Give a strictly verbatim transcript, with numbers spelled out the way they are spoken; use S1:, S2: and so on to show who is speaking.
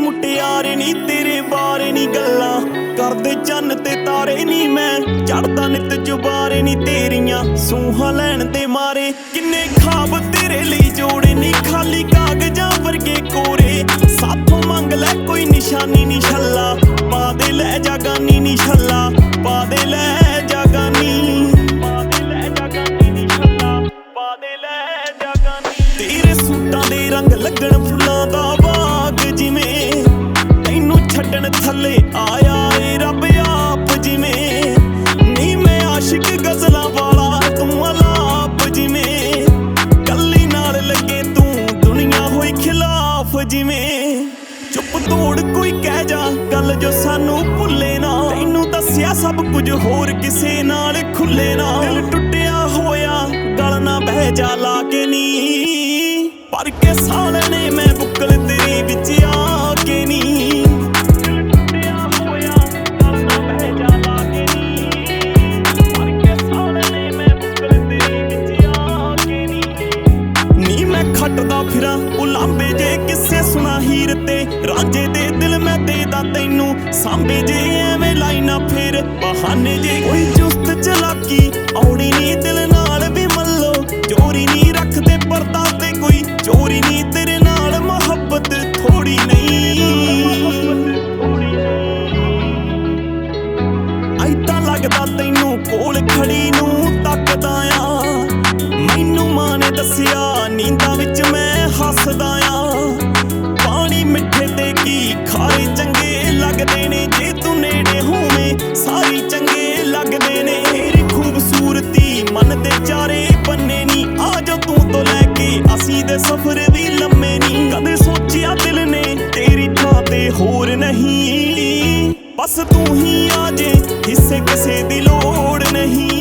S1: ਮੁਟਿਆਰੇ ਨੀ तेरे बारे नी गल्लां करदे चन्न ते तारे नी मैं चढ़दा नित जुबारे नी तेरियां सूहां लैण दे मारे किन्ने खाब तेरे लई जोड़े नी खाली कागजां वर्गे कोरे साथों मंग लै कोई निशानी नी छल्ला पा दे लै जागानी नी छल्ला पा दे लै जागानी पा दे लै जागानी नी छल्ला पा दे लै जागानी तेरे सूटां दे रंग लगण फुल्लां दा बाग जिवें तैनूं छड्डण थल्ले आया ए रब आप जिवें नी मैं आशिक गज़लां वाला तूं अलाप जिवें कल्ली नाल लगे तूं दुनिया होई खिलाफ जिवें चुप तोड़ कोई कह जा गल जो सानू भुल्ले ना तैनूं दस्सिया सब कुछ होर किसे नाल खुले ना दिल टुटिया होया गल ना बह जा ला के नी पर के सालने मैं बुक्कल तेरी विच आके नी खटदा फिरा उलांबे जे किस्से सुना हीर ते रांझे दे दिल मैं देदा तैनू सांबे जे एवें लाइना फिर बहाने जे कोई चुस्त चलाकी औड़ी नी दिल नाल भी मल्लो चोरी नी रखदे पर्दा ते कोई चोरी नी तेरे नाल मोहब्बत थोड़ी नहीं ऐदां लगदा तैनू कोल खड़ी नू तकदा आ मैनू मां ने दस्सिया नींदां विच मैं हसदा आ पानी मिठे ते की खारे चंगे लगदे ने जे तू नेड़े होवें सारी चंगे लगदे ने तेरी खूबसूरती मन दे चारे बन्ने नी आ जा तू तो लैके असीं दे सफर भी लम्मे नी कदे सोचिया दिल ने तेरी थां ते होर नहीं बस तू ही आ जे हिस्से किसे दी लोड़ नहीं।